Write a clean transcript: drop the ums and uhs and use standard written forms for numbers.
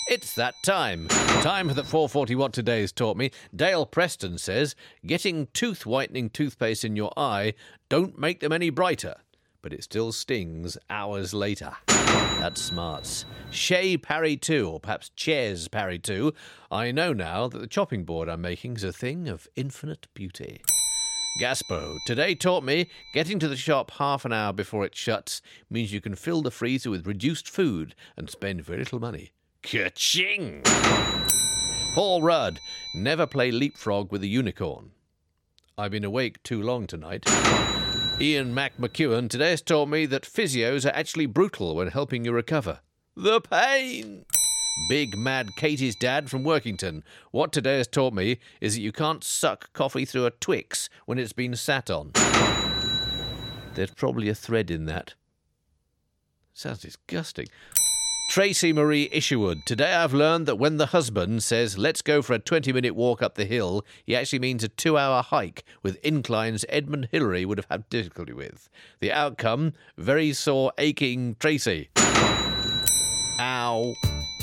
It's that time. Time for the 440 What Today's taught me. Dale Preston says, getting tooth whitening toothpaste in your eye don't make them any brighter, but it still stings hours later. That's smarts. Shay Parry 2, or perhaps Chairs Parry 2. I know now that the chopping board I'm making is a thing of infinite beauty. Gaspo today taught me getting to the shop half an hour before it shuts means you can fill the freezer with reduced food and spend very little money. Ka-ching! Paul Rudd, never play leapfrog with a unicorn. I've been awake too long tonight. Ian McMcEwen today has taught me that physios are actually brutal when helping you recover. The pain! Big Mad Katie's dad from Workington. What today has taught me is that you can't suck coffee through a Twix when it's been sat on. There's probably a thread in that. Sounds disgusting. Tracy Marie Isherwood. Today I've learned that when the husband says, let's go for a 20-minute walk up the hill, he actually means a 2-hour hike with inclines Edmund Hillary would have had difficulty with. The outcome, very sore, aching Tracy. Ow.